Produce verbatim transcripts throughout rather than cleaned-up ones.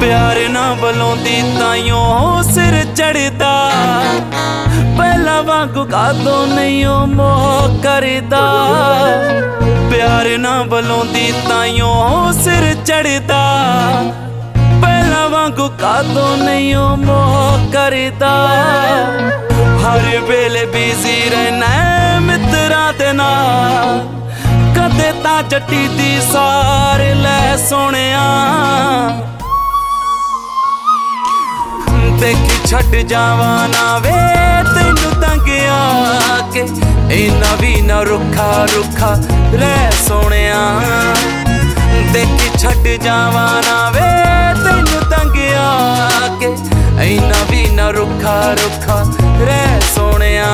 प्यार ना बलोंदी ताइयों सिर चढ़दा, पहला वांगू कादों नहीं ओ मोह करदा। प्यार ना बलोंदी ताइयों सिर चढ़दा, पहला वांगू कादों नहीं ओ मोह करदा। हर वेले बिजी रहना मित्रा दे नाल, कदे तां जट्टी दी सार लै सोहणिया। देखी छड़ जावा ना वे तैनू तंग आके, इना भी ना रुखा रुखा रह सोहणिया। देखी छड़ जावा ना वे तैनू तंग आके, इना भी ना रुखा रुखा रह सोहणिया।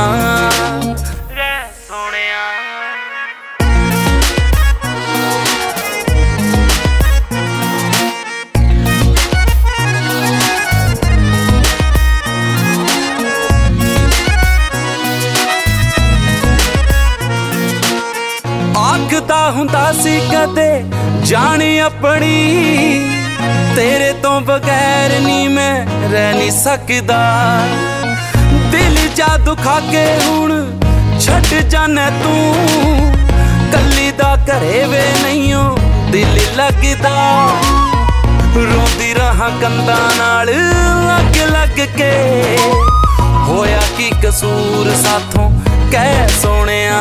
आखदा हुंदा सी कदे जानी अपनी, तेरे तो बगैर नी मैं रह नहीं सकदा। दिल जादू खा के हुण छड़ जाने तू, कल्ली दा घरे वे नहीं हो दिल लगदा। रोंदी रहा कंधा नाल लग लग के, होया की कसूर साथों कह सोहणिया।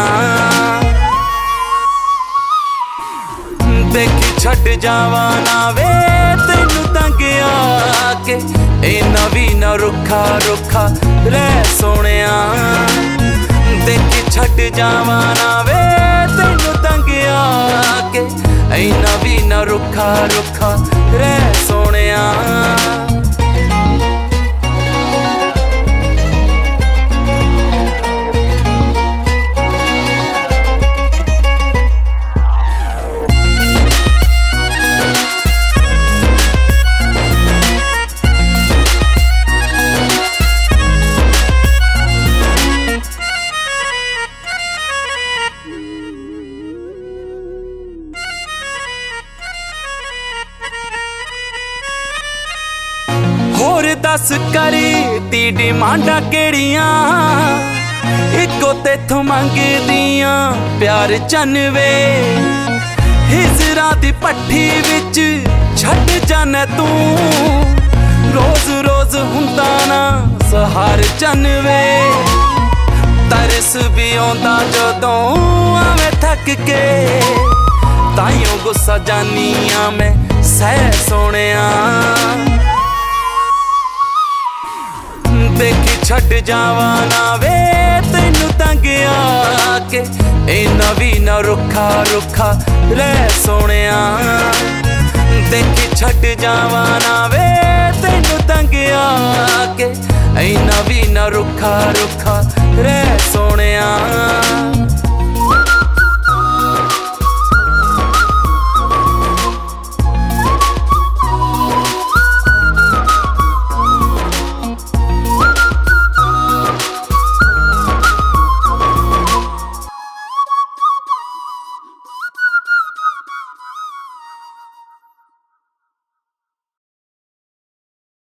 देखी छड़ जावा ना वे तैनू तंग आके, इना भी ना रुखा रुखा रह सोहणिया। देखी छड़ जावा ना वे तैनू तंग आके, इना भी ना रुखा रुखा रह सोहणिया। होर दस करी ती डिमांडा केड़ियां, इको तेथों मंगदियां प्यार चनवे। हिजरा दी पट्ठी विच छड़ जाने तू, रोज रोज हुंदा ना सहार चनवे। तरस भी आंदा जदों आवे थक के, ताइयों गुस्सा जानिया मैं सह सोहणिया। देखी छड़ जावा ना वे तैनू तंग आके, इना भी ना रुखा रुखा रह सोहणिया। देखी छड़ जावा ना वे तैनू तंग आके, इना भी ना रुखा रुखा रह सोहणिया।